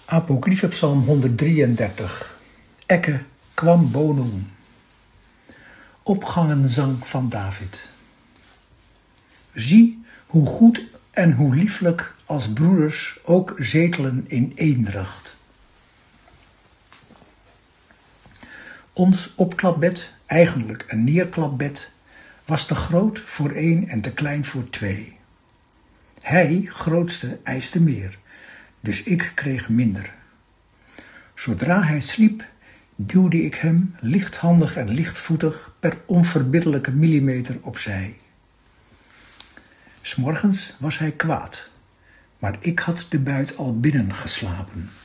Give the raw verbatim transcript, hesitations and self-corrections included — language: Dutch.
Apocryphe Psalm honderddrieëndertig. Ecce quam bonum. Opgangenzang van David. Zie hoe goed en hoe lieflijk als broeders ook zetelen in eendracht. Ons opklapbed, eigenlijk een neerklapbed, was te groot voor één en te klein voor twee. Hij, grootste, eiste meer, dus ik kreeg minder. Zodra hij sliep, duwde ik hem lichthandig en lichtvoetig per onverbiddelijke millimeter opzij. 'S Morgens was hij kwaad, maar ik had de buit al binnen geslapen.